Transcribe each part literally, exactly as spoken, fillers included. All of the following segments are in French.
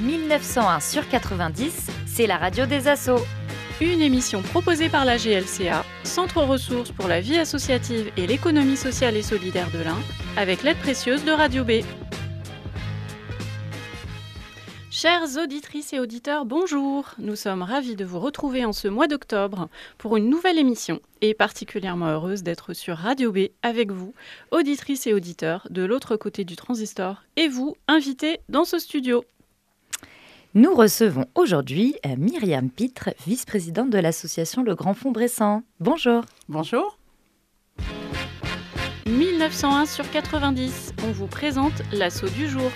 mille neuf cent un sur quatre-vingt-dix, c'est la radio des assos. Une émission proposée par la G L C A, Centre ressources pour la vie associative et l'économie sociale et solidaire de l'Ain, avec l'aide précieuse de Radio B. Chères auditrices et auditeurs, bonjour. Nous sommes ravis de vous retrouver en ce mois d'octobre pour une nouvelle émission et particulièrement heureuse d'être sur Radio B avec vous, auditrices et auditeurs de l'autre côté du transistor et vous, invités dans ce studio. Nous recevons aujourd'hui Myriam Pitre, vice-présidente de l'association Le Grand Fond Bressant. Bonjour. Bonjour. mille neuf cent un sur quatre-vingt-dix, on vous présente l'assaut du jour.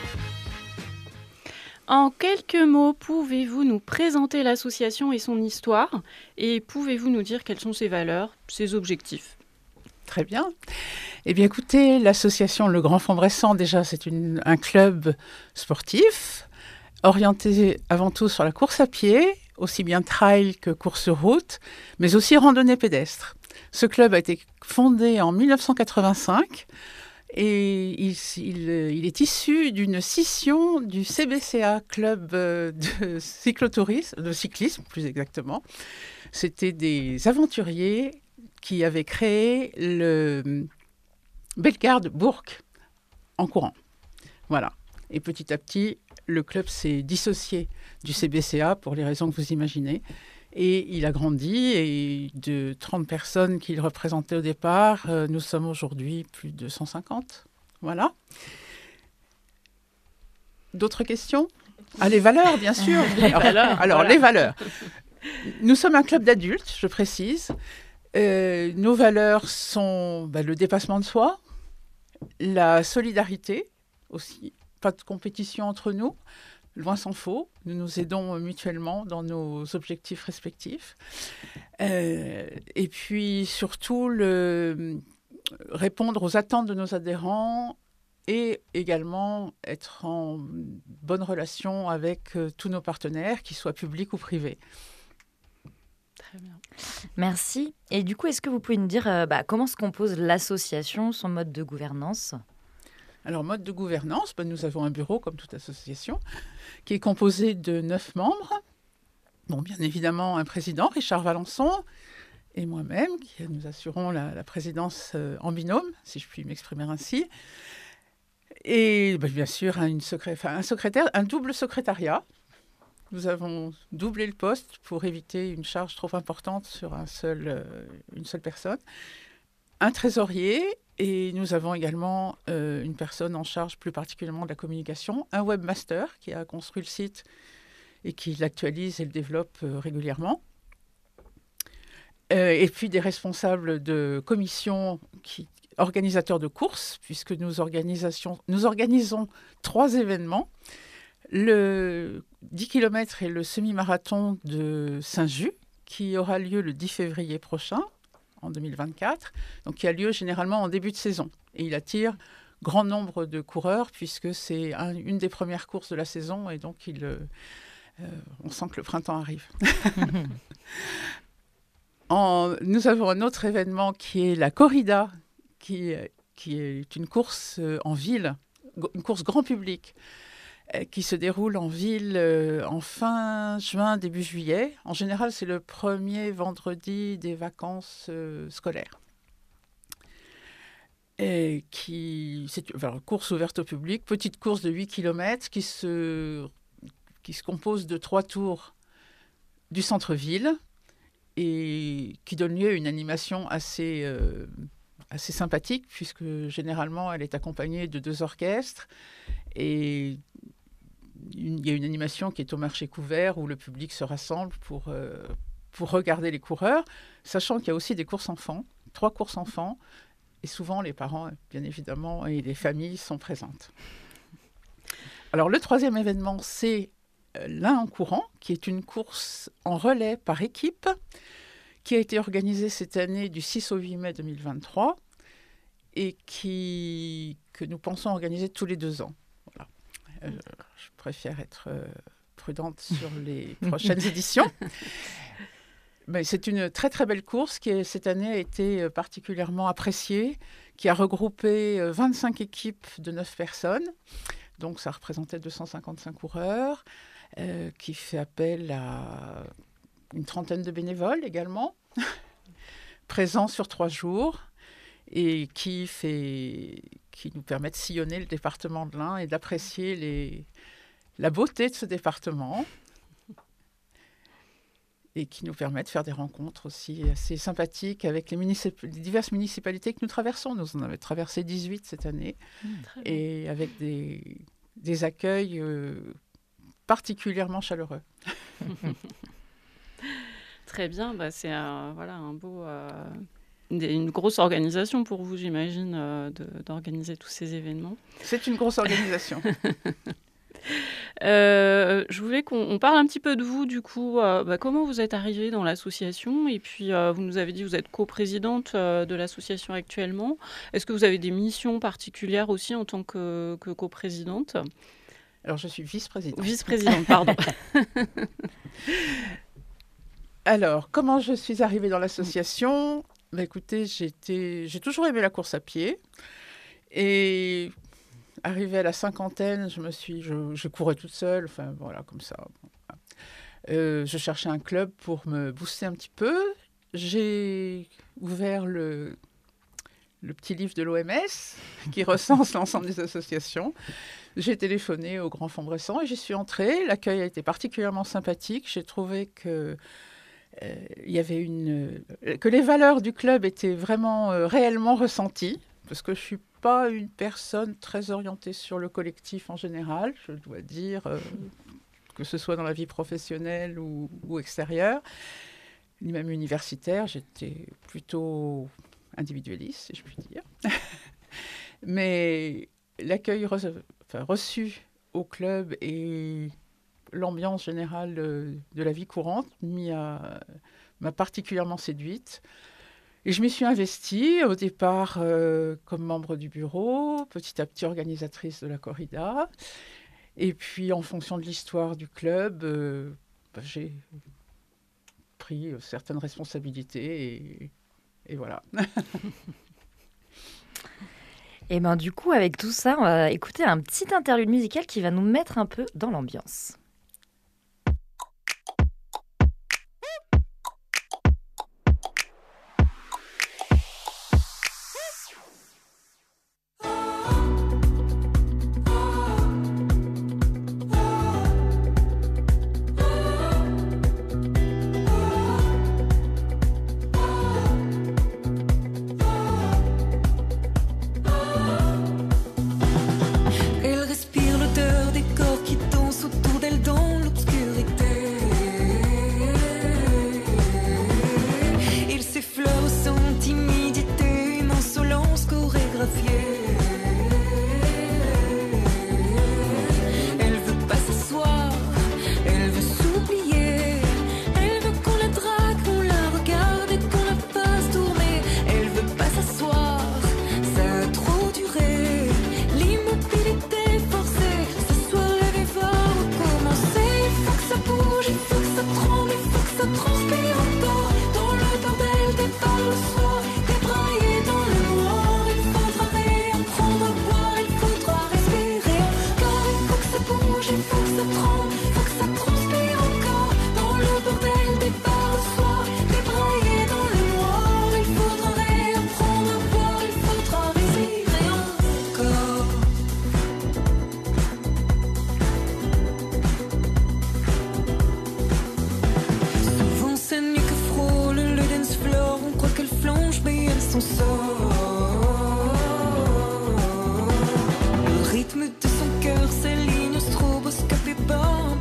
En quelques mots, pouvez-vous nous présenter l'association et son histoire et pouvez-vous nous dire quelles sont ses valeurs, ses objectifs ? Très bien. Eh bien écoutez, l'association Le Grand Fond Bressant, déjà c'est une, un club sportif orienté avant tout sur la course à pied, aussi bien trail que course sur route, mais aussi randonnée pédestre. Ce club a été fondé en mille neuf cent quatre-vingt-cinq et il, il, il est issu d'une scission du C B C A, club de cyclotourisme, de cyclisme plus exactement. C'était des aventuriers qui avaient créé le Bellegarde Bourg en courant. Voilà. Et petit à petit, le club s'est dissocié du C B C A pour les raisons que vous imaginez. Et il a grandi et de trente personnes qu'il représentait au départ, euh, nous sommes aujourd'hui plus de cent cinquante. Voilà. D'autres questions ? Ah, les valeurs, bien sûr. Les alors, valeurs, alors voilà. les valeurs. Nous sommes un club d'adultes, je précise. Euh, nos valeurs sont bah, le dépassement de soi, la solidarité aussi, pas de compétition entre nous. Loin s'en faut, nous nous aidons mutuellement dans nos objectifs respectifs. Euh, et puis surtout, le, répondre aux attentes de nos adhérents et également être en bonne relation avec euh, tous nos partenaires, qu'ils soient publics ou privés. Très bien. Merci. Et du coup, est-ce que vous pouvez nous dire euh, bah, comment se compose l'association, son mode de gouvernance ? Alors, mode de gouvernance, ben, nous avons un bureau, comme toute association, qui est composé de neuf membres. Bon, bien évidemment, un président, Richard Valençon, et moi-même, qui nous assurons la, la présidence euh, en binôme, si je puis m'exprimer ainsi. Et ben, bien sûr, un, une secré- enfin, un secrétaire, un double secrétariat. Nous avons doublé le poste pour éviter une charge trop importante sur un seul, euh, une seule personne. Un trésorier. Et nous avons également euh, une personne en charge plus particulièrement de la communication, un webmaster qui a construit le site et qui l'actualise et le développe euh, régulièrement. Euh, et puis des responsables de commission, qui, organisateurs de courses, puisque nous, nous organisons trois événements. Le dix kilomètres et le semi-marathon de Saint-Just, qui aura lieu le dix février prochain, en deux mille vingt-quatre, donc qui a lieu généralement en début de saison. Et il attire grand nombre de coureurs, puisque c'est un, une des premières courses de la saison, et donc il, euh, on sent que le printemps arrive. en, nous avons un autre événement qui est la corrida, qui, qui est une course en ville, une course grand public, qui se déroule en ville euh, en fin juin, début juillet. En général, c'est le premier vendredi des vacances euh, scolaires. Et qui, c'est une alors, course ouverte au public, petite course de huit kilomètres qui se, qui se compose de trois tours du centre-ville et qui donne lieu à une animation assez, euh, assez sympathique, puisque généralement, elle est accompagnée de deux orchestres et il y a une animation qui est au marché couvert où le public se rassemble pour, euh, pour regarder les coureurs, sachant qu'il y a aussi des courses enfants, trois courses enfants, et souvent les parents, bien évidemment, et les familles sont présentes. Alors le troisième événement, c'est l'Ain en courant, qui est une course en relais par équipe, qui a été organisée cette année du six au huit mai deux mille vingt-trois, et qui, que nous pensons organiser tous les deux ans. Voilà. Euh, je préfère être euh, prudente sur les prochaines éditions. Mais c'est une très très belle course qui est, cette année a été particulièrement appréciée, qui a regroupé vingt-cinq équipes de neuf personnes. Donc ça représentait deux cent cinquante-cinq coureurs. euh, qui fait appel à une trentaine de bénévoles également, présents sur trois jours, et qui, fait, qui nous permet de sillonner le département de l'Ain et d'apprécier les, la beauté de ce département, et qui nous permet de faire des rencontres aussi assez sympathiques avec les, municip- les diverses municipalités que nous traversons. Nous en avons traversé dix-huit cette année, Mmh, et avec des, des accueils euh, particulièrement chaleureux. Très bien, bah, c'est un, voilà, un beau, euh, une, une grosse organisation pour vous, j'imagine, euh, de, d'organiser tous ces événements. C'est une grosse organisation. Euh, je voulais qu'on on parle un petit peu de vous, du coup. Euh, bah, comment vous êtes arrivée dans l'association? Et puis, euh, vous nous avez dit que vous êtes coprésidente euh, de l'association actuellement. Est-ce que vous avez des missions particulières aussi en tant que, que coprésidente? Alors, je suis vice-présidente. Vice-présidente, pardon. Alors, comment je suis arrivée dans l'association? Bah, écoutez, j'étais... j'ai toujours aimé la course à pied. Et arrivée à la cinquantaine, je me suis, je, je courais toute seule, enfin voilà, comme ça. Euh, je cherchais un club pour me booster un petit peu. J'ai ouvert le, le petit livre de l'O M S qui recense l'ensemble des associations. J'ai téléphoné au Grand Font-Bressan et j'y suis entrée. L'accueil a été particulièrement sympathique. J'ai trouvé que euh, il y avait une, que les valeurs du club étaient vraiment euh, réellement ressenties, parce que je suis pas une personne très orientée sur le collectif en général, je dois dire, euh, que ce soit dans la vie professionnelle ou, ou extérieure, ni même universitaire. J'étais plutôt individualiste, si je puis dire. Mais l'accueil re- enfin, reçu au club et l'ambiance générale de, de la vie courante m'a, m'a particulièrement séduite. Et je m'y suis investie au départ euh, comme membre du bureau, petit à petit organisatrice de la corrida. Et puis en fonction de l'histoire du club, euh, bah, j'ai pris euh, certaines responsabilités et, et voilà. Et bien du coup, avec tout ça, on va écouter un petit interlude musical qui va nous mettre un peu dans l'ambiance. Elle respire l'odeur des corps qui dansent autour d'elle dans l'obscurité. Il s'effleure sans timidité, une insolence chorégraphiée. Elle veut pas s'asseoir, elle veut s'oublier. Elle veut qu'on la drague, qu'on la regarde et qu'on la fasse tourner. Elle veut pas s'asseoir, ça a trop duré. L'immobilité forcée, ce soir le vivre va recommencer. Il faut que ça bouge, il faut que ça tremble, il faut que ça transpire encore. Dans le bordel des bars le soir, débraillé dans le noir. Il faudra réapprendre à boire, il faudra respirer. Car il faut que ça bouge, il faut que ça tremble, il faut que ça transpire encore. Dans le bordel des bars le soir, débraillé dans le noir. Il faudra réapprendre à boire, il faudra respirer encore. Souvent c'est nuit que frôle le dance floor. On croit qu'elle flanche mais elle s'en sort. Le rythme de son cœur s'aligne au stroboscope et bat un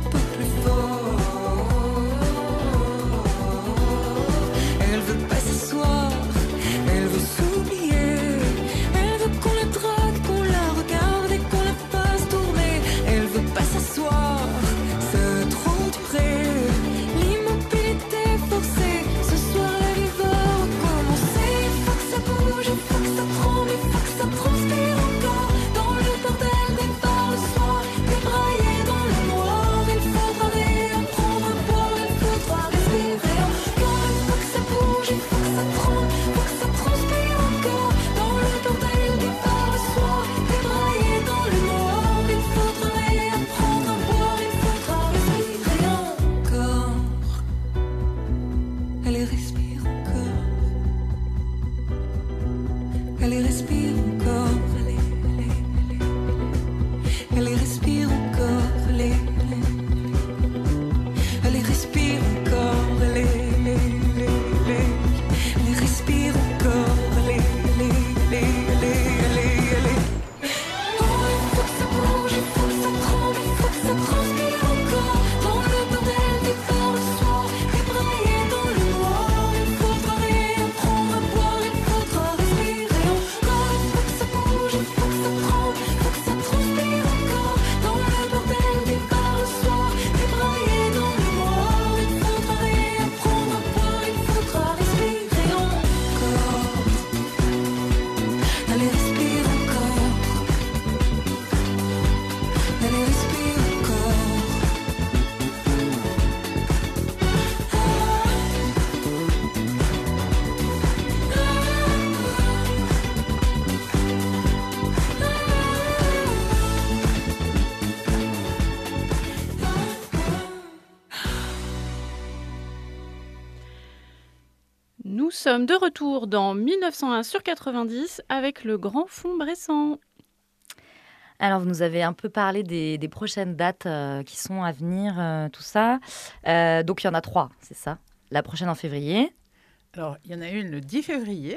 nous sommes de retour dans mille neuf cent un sur quatre-vingt-dix avec le Grand Fonds Bressan. Alors, vous nous avez un peu parlé des, des prochaines dates euh, qui sont à venir, euh, tout ça. Euh, donc, il y en a trois, c'est ça? La prochaine en février. Alors, il y en a une le dix février,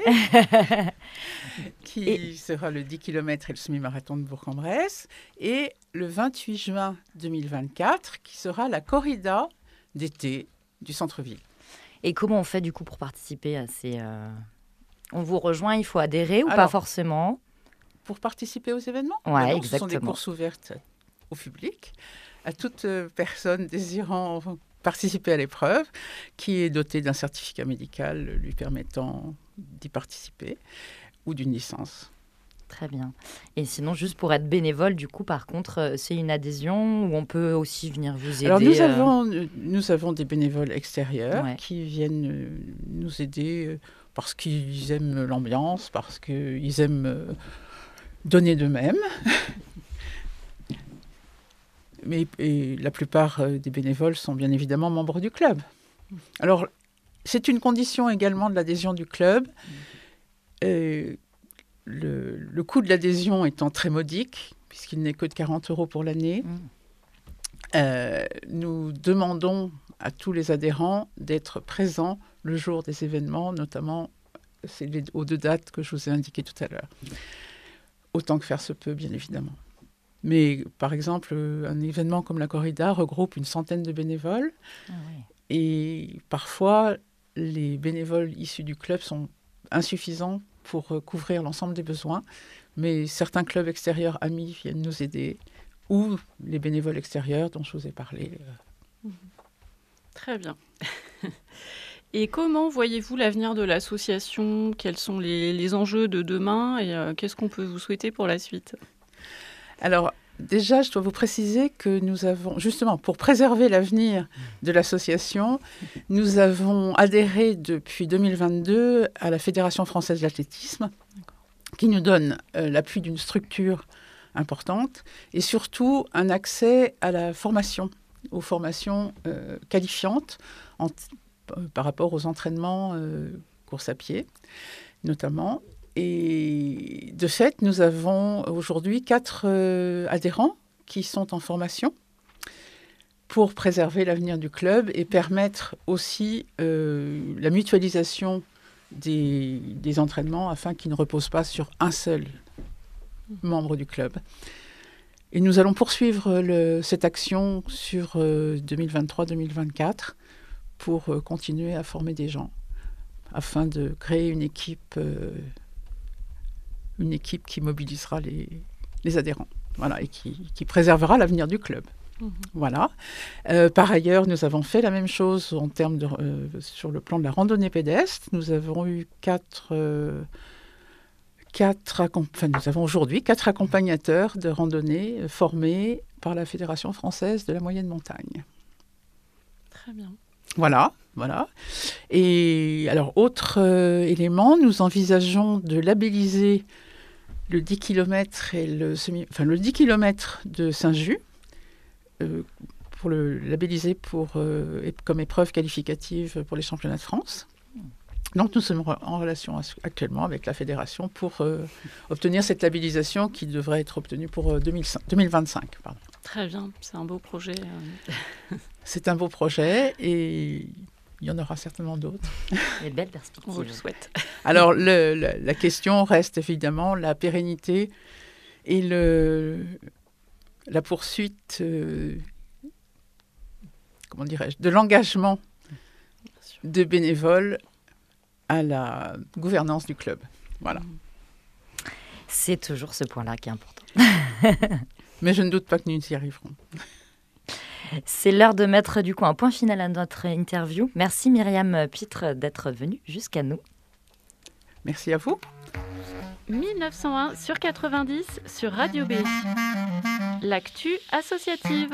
qui Et- sera le dix kilomètres et le semi-marathon de Bourg-en-Bresse, et le vingt-huit juin deux mille vingt-quatre, qui sera la corrida d'été du centre-ville. Et comment on fait du coup pour participer à ces... euh, On vous rejoint, il faut adhérer ou pas Alors, forcément? Pour participer aux événements, Ouais, ben non, ce sont des exactement. courses ouvertes au public, à toute euh, personne désirant participer à l'épreuve, qui est dotée d'un certificat médical lui permettant d'y participer, ou d'une licence. Très bien. Et sinon, juste pour être bénévole, du coup, par contre, euh, c'est une adhésion où on peut aussi venir vous aider. Alors nous euh, avons, euh, nous avons des bénévoles extérieurs Ouais. qui viennent euh, nous aider euh, parce qu'ils aiment l'ambiance, parce qu'ils aiment euh, donner d'eux-mêmes. Mais et la plupart euh, des bénévoles sont bien évidemment membres du club. Alors, c'est une condition également de l'adhésion du club. Euh, le, le coût de l'adhésion étant très modique, puisqu'il n'est que de quarante euros pour l'année, Mm. euh, nous demandons à tous les adhérents d'être présents le jour des événements, notamment c'est les, aux deux dates que je vous ai indiquées tout à l'heure. Autant que faire se peut, bien évidemment. Mais par exemple, euh, un événement comme la corrida regroupe une centaine de bénévoles. Ah ouais. Et parfois, les bénévoles issus du club sont insuffisants pour euh, couvrir l'ensemble des besoins. Mais certains clubs extérieurs amis viennent nous aider, ou les bénévoles extérieurs dont je vous ai parlé. euh. Très bien. Et comment voyez-vous l'avenir de l'association? Quels sont les, les enjeux de demain et euh, qu'est-ce qu'on peut vous souhaiter pour la suite? Alors, déjà, je dois vous préciser que nous avons, justement, pour préserver l'avenir de l'association, nous avons adhéré depuis deux mille vingt-deux à la Fédération française d'athlétisme, qui nous donne euh, l'appui d'une structure importante et surtout un accès à la formation, aux formations euh, qualifiantes en t- par rapport aux entraînements euh, course à pied, notamment. Et de fait, nous avons aujourd'hui quatre euh, adhérents qui sont en formation pour préserver l'avenir du club et permettre aussi euh, la mutualisation des, des entraînements afin qu'ils ne reposent pas sur un seul membre du club. Et nous allons poursuivre le, cette action sur euh, deux mille vingt-trois deux mille vingt-quatre pour euh, continuer à former des gens afin de créer une équipe euh, une équipe qui mobilisera les, les adhérents, voilà, et qui, qui préservera l'avenir du club. Mmh. Voilà. Euh, par ailleurs, nous avons fait la même chose en termes de, euh, sur le plan de la randonnée pédestre. Nous avons eu quatre, euh, quatre accom- enfin, nous avons aujourd'hui quatre accompagnateurs de randonnée euh, formés par la Fédération française de la moyenne montagne. Très bien. Voilà, voilà. Et alors, autre euh, élément, nous envisageons de labelliser le dix kilomètres et le semi, enfin le dix kilomètres de Saint-Just, euh, pour le labelliser pour, euh, et- comme épreuve qualificative pour les championnats de France. Donc, nous sommes re- en relation as- actuellement avec la fédération pour euh, obtenir cette labellisation qui devrait être obtenue pour euh, deux mille cinq deux mille vingt-cinq. Pardon. Très bien, c'est un beau projet. euh. C'est un beau projet et il y en aura certainement d'autres. Des belles On vous le perspectives. souhaite. Alors, le- le- la question reste évidemment la pérennité et le, la poursuite, euh, comment dirais-je, de l'engagement Bien sûr. de bénévoles à la gouvernance du club. Voilà. C'est toujours ce point-là qui est important. Mais je ne doute pas que nous y arriverons. C'est l'heure de mettre du coup un point final à notre interview. Merci Myriam Pitre d'être venue jusqu'à nous. Merci à vous. mille neuf cent un sur quatre-vingt-dix sur Radio B. L'actu associative.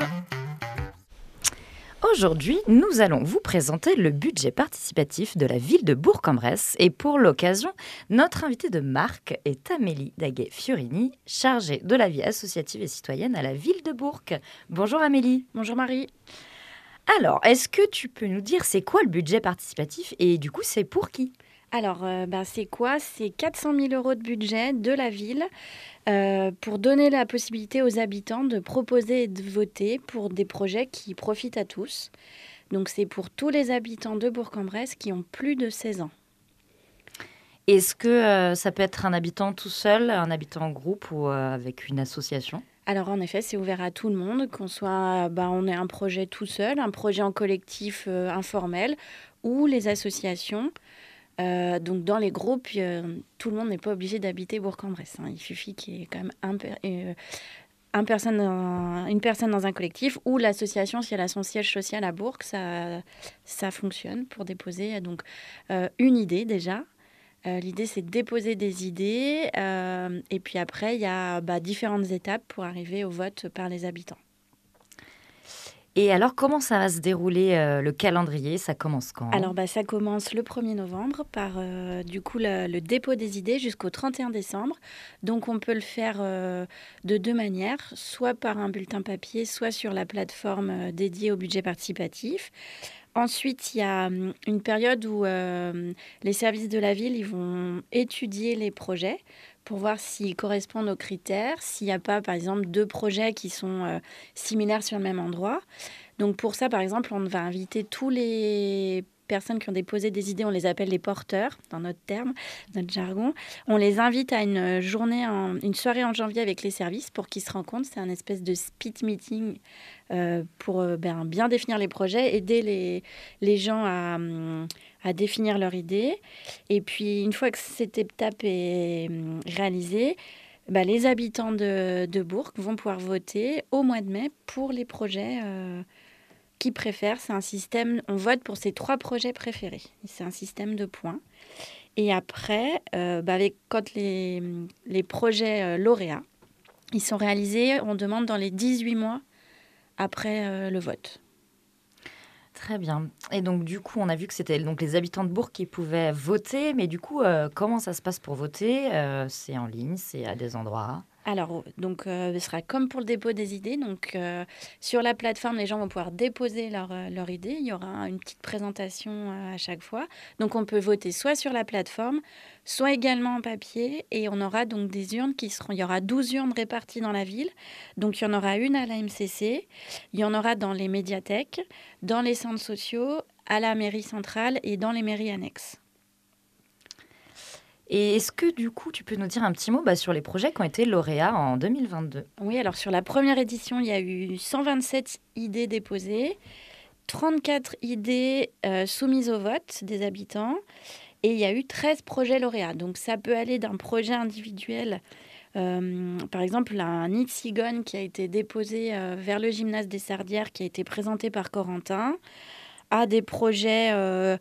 Aujourd'hui, nous allons vous présenter le budget participatif de la ville de Bourg-en-Bresse. Et pour l'occasion, notre invitée de marque est Amélie Daguet-Fiorini, chargée de la vie associative et citoyenne à la ville de Bourg. Bonjour Amélie. Bonjour Marie. Alors, est-ce que tu peux nous dire c'est quoi le budget participatif et du coup c'est pour qui ? Alors, euh, ben, c'est quoi? C'est quatre cent mille euros de budget de la ville euh, pour donner la possibilité aux habitants de proposer et de voter pour des projets qui profitent à tous. Donc, c'est pour tous les habitants de Bourg-en-Bresse qui ont plus de seize ans. Est-ce que euh, ça peut être un habitant tout seul, un habitant en groupe ou euh, avec une association? Alors, en effet, c'est ouvert à tout le monde, qu'on soit, ben, on ait un projet tout seul, un projet en collectif euh, informel ou les associations. Euh, donc, dans les groupes, euh, tout le monde n'est pas obligé d'habiter Bourg-en-Bresse, hein. Il suffit qu'il y ait quand même un, per- euh, un personne dans- une personne dans un collectif ou l'association, si elle a son siège social à Bourg, ça, ça fonctionne pour déposer donc, euh, une idée déjà. Euh, l'idée, c'est de déposer des idées euh, et puis après, il y a bah, différentes étapes pour arriver au vote par les habitants. Et alors, comment ça va se dérouler euh, le calendrier? Ça commence quand? Alors, bah, ça commence le premier novembre par euh, du coup le, le dépôt des idées jusqu'au trente et un décembre. Donc, on peut le faire euh, de deux manières, soit par un bulletin papier, soit sur la plateforme euh, dédiée au budget participatif. Ensuite, il y a hum, une période où euh, les services de la ville ils vont étudier les projets pour voir s'ils correspondent aux critères, s'il n'y a pas, par exemple, deux projets qui sont euh, similaires sur le même endroit. Donc pour ça, par exemple, on va inviter tous les personnes qui ont déposé des idées, on les appelle les porteurs, dans notre terme, notre jargon. On les invite à une journée, en- une soirée en janvier avec les services pour qu'ils se rencontrent. C'est un espèce de speed meeting euh, pour euh, ben, bien définir les projets, aider les, les gens à, hum, à définir leurs idées. Et puis, une fois que cette étape est hum, réalisée, bah, les habitants de, de Bourg vont pouvoir voter au mois de mai pour les projets euh, qu'ils préfèrent. C'est un système, on vote pour ses trois projets préférés. C'est un système de points. Et après, euh, bah, avec, quand les, les projets euh, lauréats, ils sont réalisés, on demande dans les dix-huit mois après euh, le vote. Très bien. Et donc, du coup, on a vu que c'était donc les habitants de Bourg qui pouvaient voter. Mais du coup, euh, comment ça se passe pour voter? Euh, C'est en ligne, c'est à des endroits. Alors, donc, euh, ce sera comme pour le dépôt des idées. Donc, euh, sur la plateforme, les gens vont pouvoir déposer leur, euh, leur idée. Il y aura une petite présentation euh, à chaque fois. Donc, on peut voter soit sur la plateforme, soit également en papier. Et on aura donc des urnes qui seront... Il y aura douze urnes réparties dans la ville. Donc, il y en aura une à la M C C. Il y en aura dans les médiathèques, dans les centres sociaux, à la mairie centrale et dans les mairies annexes. Et est-ce que, du coup, tu peux nous dire un petit mot bah, sur les projets qui ont été lauréats en deux mille vingt-deux? Oui, alors sur la première édition, il y a eu cent vingt-sept idées déposées, trente-quatre idées euh, soumises au vote des habitants et il y a eu treize projets lauréats. Donc ça peut aller d'un projet individuel, euh, par exemple un nid de cigogne qui a été déposé euh, vers le gymnase des Sardières, qui a été présenté par Corentin, à des projets... euh,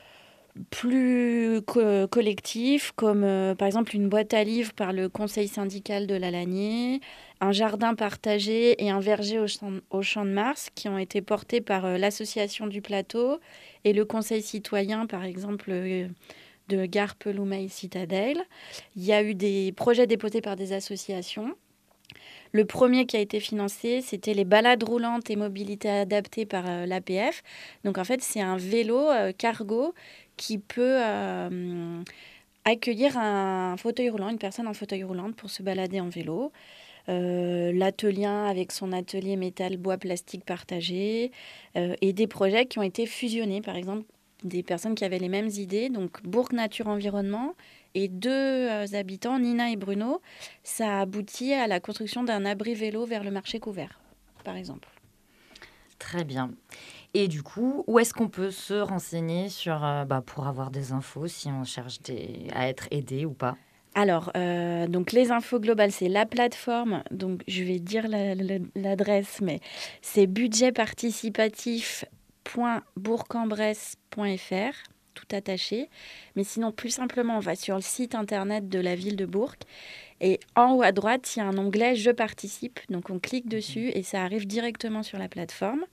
plus co- collectifs, comme euh, par exemple une boîte à livres par le conseil syndical de l'Alagné, un jardin partagé et un verger au champ, au champ de Mars qui ont été portés par euh, l'association du plateau et le conseil citoyen, par exemple, euh, de Gare Peloumeil Citadelle. Il y a eu des projets déposés par des associations. Le premier qui a été financé, c'était les balades roulantes et mobilité adaptée par euh, l'A P F. Donc en fait, c'est un vélo euh, cargo qui peut euh, accueillir un fauteuil roulant, une personne en fauteuil roulant pour se balader en vélo. Euh, l'atelier avec son atelier métal, bois, plastique partagé euh, et des projets qui ont été fusionnés, par exemple des personnes qui avaient les mêmes idées, donc Bourg Nature Environnement et deux euh, habitants, Nina et Bruno, ça a abouti à la construction d'un abri vélo vers le marché couvert, par exemple. Très bien. Et du coup, où est-ce qu'on peut se renseigner sur, euh, bah, pour avoir des infos si on cherche des... à être aidé ou pas? Alors, euh, donc les infos globales, c'est la plateforme. Donc, je vais dire la- la- l'adresse, mais c'est budget participatif point bourg en bresse point f r, tout attaché. Mais sinon, plus simplement, on va sur le site internet de la ville de Bourg. Et en haut à droite, il y a un onglet « Je participe ». Donc, on clique dessus et ça arrive directement sur la plateforme.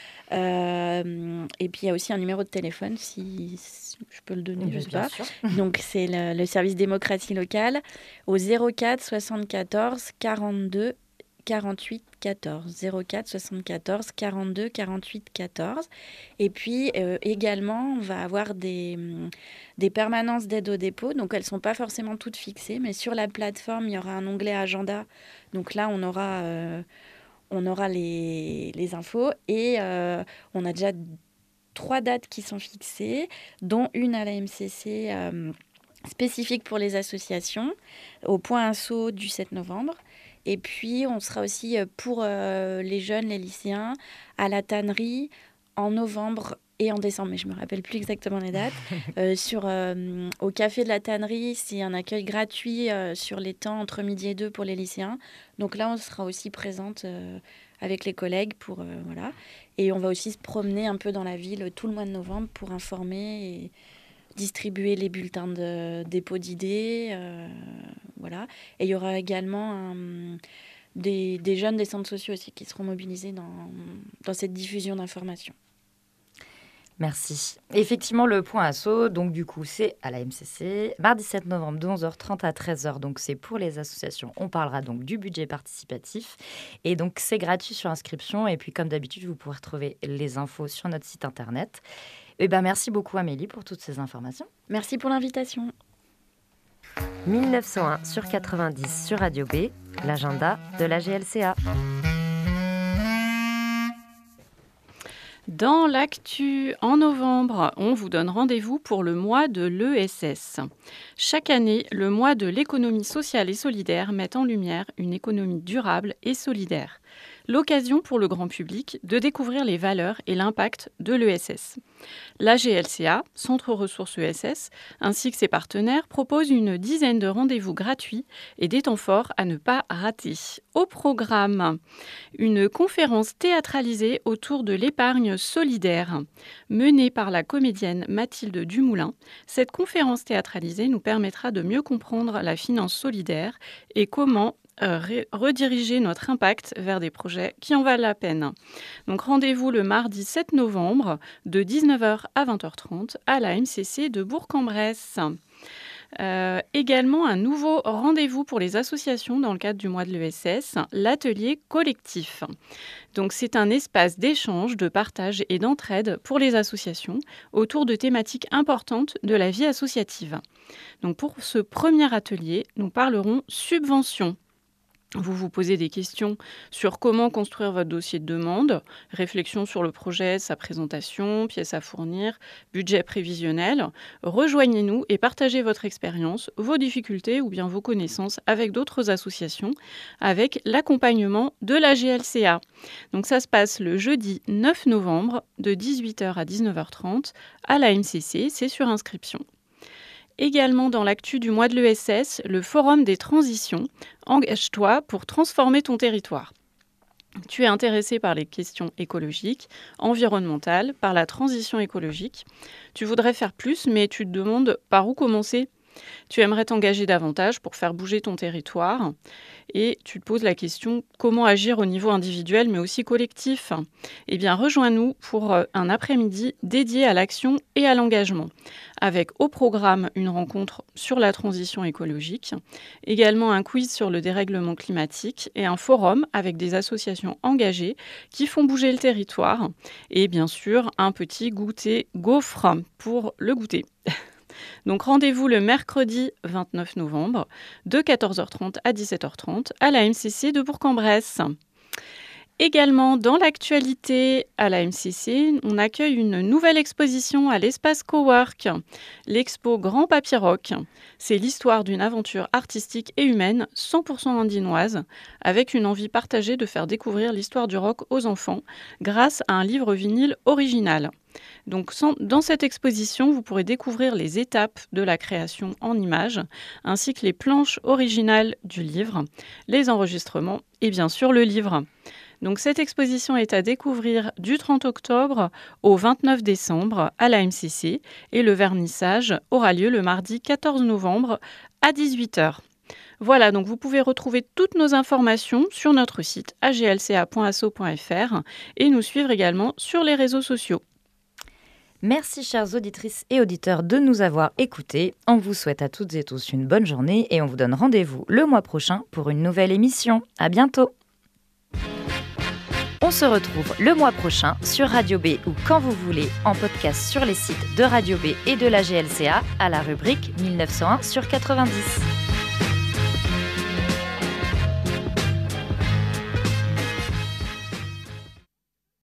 Euh, et puis, il y a aussi un numéro de téléphone, si, si je peux le donner, je ne sais Bien pas. sûr. Donc, c'est le, le service démocratie locale au zéro quatre soixante-quatorze quarante-deux quarante-huit quatorze, zéro quatre soixante-quatorze quarante-deux quarante-huit quatorze. Et puis euh, également, on va avoir des, des permanences d'aide au dépôt. Donc elles ne sont pas forcément toutes fixées, mais sur la plateforme, il y aura un onglet agenda. Donc là, on aura, euh, on aura les, les infos et euh, on a déjà trois dates qui sont fixées, dont une à la M C C euh, spécifique pour les associations, au Point Asso du sept novembre. Et puis, on sera aussi pour euh, les jeunes, les lycéens, à la tannerie en novembre et en décembre, mais je ne me rappelle plus exactement les dates. euh, sur, euh, au café de la tannerie, c'est un accueil gratuit euh, sur les temps entre midi et deux pour les lycéens. Donc là, on sera aussi présente euh, avec les collègues. Pour, euh, voilà. Et on va aussi se promener un peu dans la ville tout le mois de novembre pour informer et distribuer les bulletins de dépôt d'idées. Euh, voilà. Et il y aura également un, des, des jeunes des centres sociaux aussi qui seront mobilisés dans, dans cette diffusion d'informations. Merci. Effectivement, le Point Asso, donc du coup, c'est à la M C C, mardi sept novembre de onze heures trente à treize heures, donc c'est pour les associations. On parlera donc du budget participatif et donc c'est gratuit sur inscription et puis comme d'habitude, vous pourrez retrouver les infos sur notre site internet. Et ben merci beaucoup Amélie pour toutes ces informations. Merci pour l'invitation. mille neuf cent un sur quatre-vingt-dix sur Radio B, l'agenda de la G L C A. Dans l'actu, en novembre, on vous donne rendez-vous pour le mois de l'E S S. Chaque année, le mois de l'économie sociale et solidaire met en lumière une économie durable et solidaire. L'occasion pour le grand public de découvrir les valeurs et l'impact de l'E S S. La G L C A, Centre Ressources E S S, ainsi que ses partenaires, proposent une dizaine de rendez-vous gratuits et des temps forts à ne pas rater. Au programme, une conférence théâtralisée autour de l'épargne solidaire. Menée par la comédienne Mathilde Dumoulin, cette conférence théâtralisée nous permettra de mieux comprendre la finance solidaire et comment Euh, rediriger notre impact vers des projets qui en valent la peine. Donc rendez-vous le mardi sept novembre de dix-neuf heures à vingt heures trente à la M C C de Bourg-en-Bresse. Euh, également un nouveau rendez-vous pour les associations dans le cadre du mois de l'E S S, l'atelier collectif. Donc c'est un espace d'échange, de partage et d'entraide pour les associations autour de thématiques importantes de la vie associative. Donc pour ce premier atelier, nous parlerons subventions. Vous vous posez des questions sur comment construire votre dossier de demande, réflexion sur le projet, sa présentation, pièces à fournir, budget prévisionnel. Rejoignez-nous et partagez votre expérience, vos difficultés ou bien vos connaissances avec d'autres associations, avec l'accompagnement de la G L C A. Donc ça se passe le jeudi neuf novembre de dix-huit heures à dix-neuf heures trente à la M C C, c'est sur inscription. Également dans l'actu du mois de l'E S S, le Forum des transitions. Engage-toi pour transformer ton territoire. Tu es intéressé par les questions écologiques, environnementales, par la transition écologique. Tu voudrais faire plus, mais tu te demandes par où commencer. Tu aimerais t'engager davantage pour faire bouger ton territoire et tu te poses la question comment agir au niveau individuel mais aussi collectif. Eh bien, rejoins-nous pour un après-midi dédié à l'action et à l'engagement, avec au programme une rencontre sur la transition écologique, également un quiz sur le dérèglement climatique et un forum avec des associations engagées qui font bouger le territoire et bien sûr un petit goûter gaufre pour le goûter. Donc rendez-vous le mercredi vingt-neuf novembre de quatorze heures trente à dix-sept heures trente à la M C C de Bourg-en-Bresse. Également, dans l'actualité à la M C C, on accueille une nouvelle exposition à l'espace Cowork, l'expo Grand Papy-Rock. C'est l'histoire d'une aventure artistique et humaine cent pour cent andinoise, avec une envie partagée de faire découvrir l'histoire du rock aux enfants grâce à un livre vinyle original. Donc, dans cette exposition, vous pourrez découvrir les étapes de la création en images, ainsi que les planches originales du livre, les enregistrements et bien sûr le livre. Donc, cette exposition est à découvrir du trente octobre au vingt-neuf décembre à la M C C et le vernissage aura lieu le mardi quatorze novembre à dix-huit heures. Voilà, donc vous pouvez retrouver toutes nos informations sur notre site a g l c a point asso point f r et nous suivre également sur les réseaux sociaux. Merci chères auditrices et auditeurs de nous avoir écoutés. On vous souhaite à toutes et tous une bonne journée et on vous donne rendez-vous le mois prochain pour une nouvelle émission. À bientôt. On se retrouve le mois prochain sur Radio B ou quand vous voulez en podcast sur les sites de Radio B et de la G L C A à la rubrique mille neuf cent un sur quatre-vingt-dix.